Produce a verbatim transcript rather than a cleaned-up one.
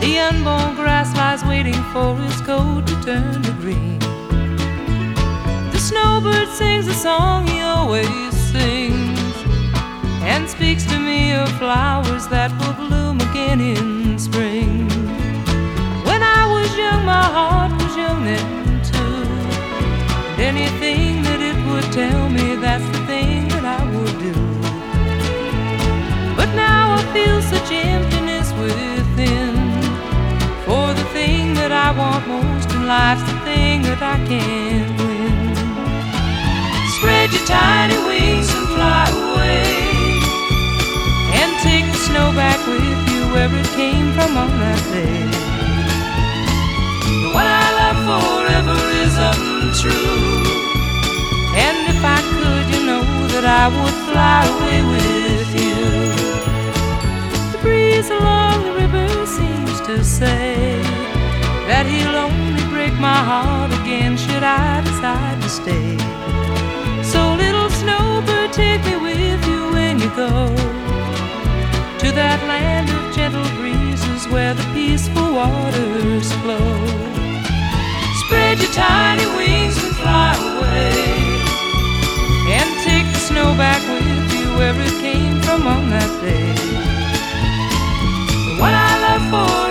The unborn grass lies waiting for its coat to turn to green. The snowbird sings a song he always sings, and speaks to me of flowers that will bloom again in spring. When I was young, my heart was young then too, and anything that it would tell me, that's the thing that I would do. But now I feel such emptiness within, for the thing that I want most in life's the thing that I can't win. Spread your tiny wings and fly away, and take the snow back with you where it came from on that day. What I love forever is untrue, and if I could, you know that I would fly away with you. The breeze along the river seems to say that he'll only break my heart again should I decide to stay. So little snowbird, take me with you when you go to that land of gentle breezes where the peaceful waters flow. Spread your tiny wings and fly away, and take the snow back with you where it came from on that day. What I love for